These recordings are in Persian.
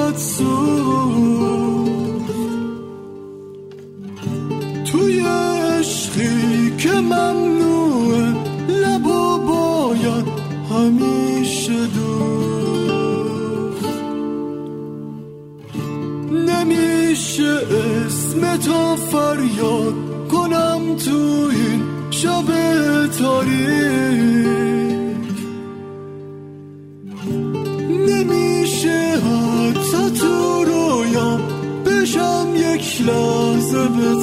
خواهد سوخت توی عشقی که ممنوعه لب و باید همیشه دوخت نمیشه اسمتو فریاد کنم تو این شب تاریک نمیشه حتی تو رویام بشم یک لحظه بهت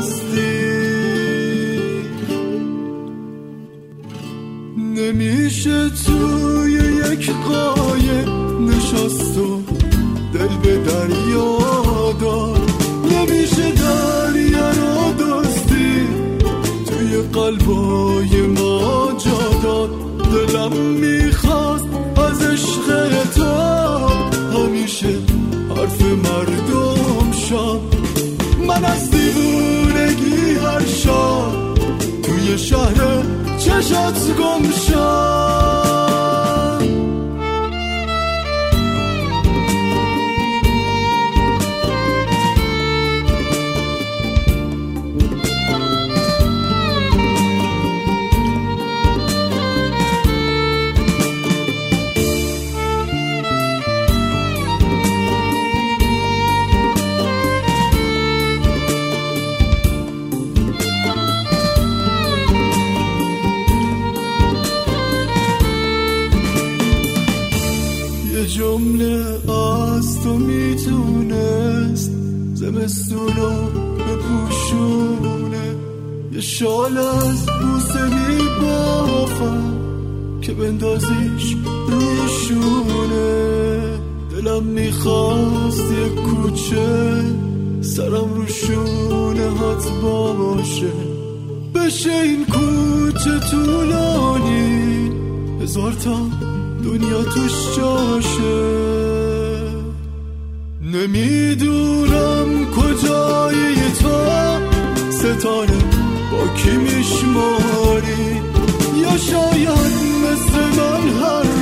نزدیک نمیشه توی یک قایق نشست و دل به دریا داد نمیشه دریا رو دزدی توی قلبای ما جا داد دلم میخواست از عشق تو همیشه حرف مردم شم من از دیوونگی هر شب توی شهر چشات گم شم جمله از تو میتونست زمستونو بپوشونه یه شال از بوسه میبافم که بندازیش روشونه دلم میخواست یه کوچه سرم روشونه هات باشه بشه این کوچه طولانی 1000 تا دنیا توش جاشه نمیدونم کجایی تو ستاره با کی میشماری یا شاید مثل من هر